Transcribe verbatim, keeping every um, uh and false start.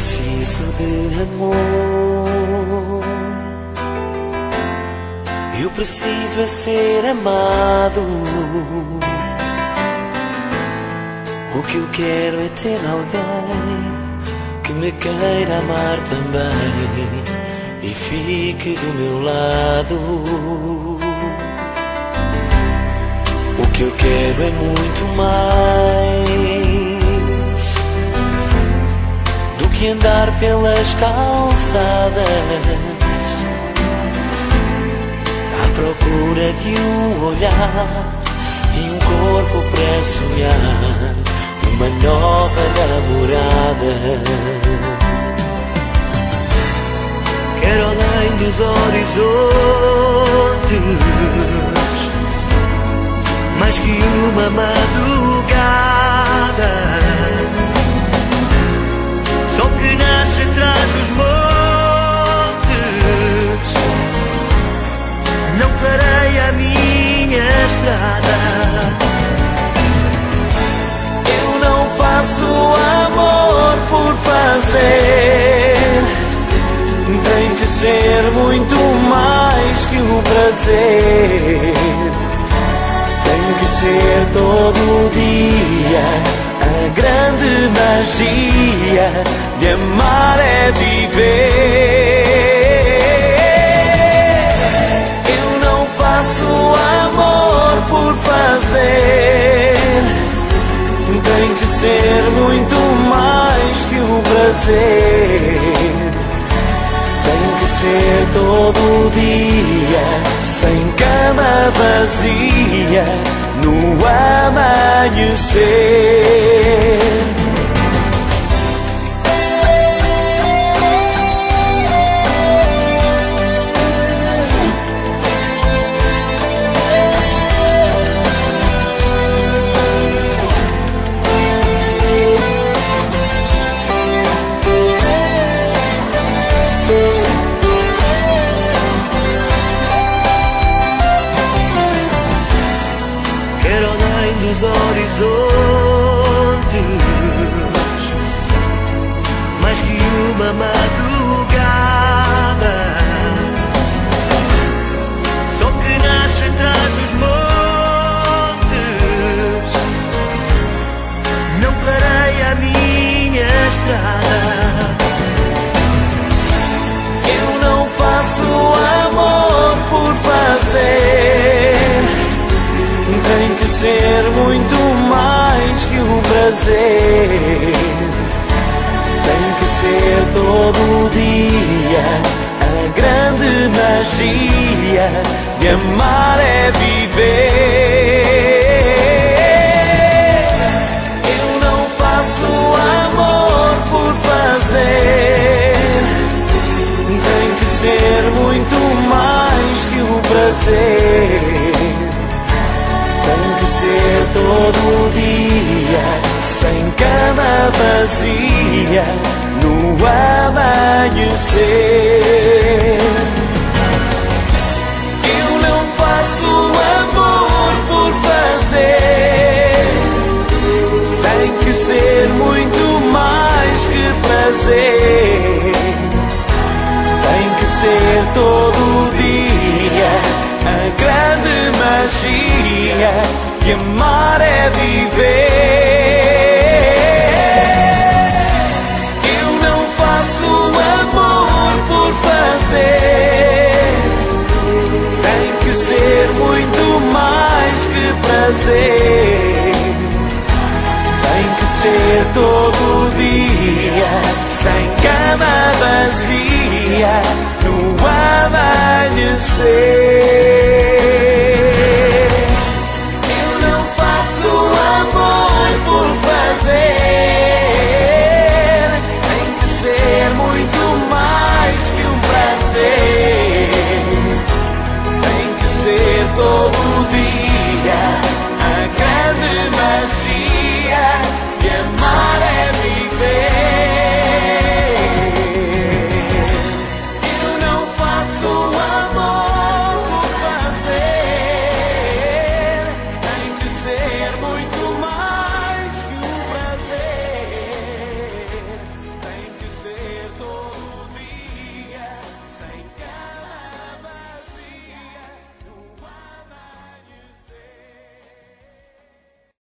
preciso de amor. Eu preciso é ser amado. O que eu quero é ter alguém que me queira amar também e fique do meu lado. O que eu quero é muito mais do que andar pelas calçadas à procura de um olhar e um corpo para sonhar uma nova namorada. Quero além dos horizontes mais que uma madrugada, sol que nasce atrás dos montes não clareia a minha estrada. Eu não faço amor por fazer, tem que ser muito mais que um prazer. Tem que ser todo dia. A grande magia de amar é viver. Eu não faço amor por fazer, tem que ser muito mais que um prazer. Tem que ser todo dia, sem cama vazia, no amanhecer. Dos horizontes mais que uma madrugada, sol que nasce atrás dos montes não clareia a minha estrada. Eu não faço amor por fazer, tem que ser muito mais que um prazer. Tem que ser todo dia. A grande magia de amar é viver. Eu não faço amor por fazer, tem que ser muito mais que um prazer. Tem que ser todo dia, sem cama vazia, no amanhecer. Eu não faço amor por fazer, tem que ser muito mais que prazer. Tem que ser todo dia. A grande magia de amar é viver. Eu não faço amor por fazer, tem que ser muito mais que prazer. Tem que ser todo dia, sem cama vazia, no amanhecer.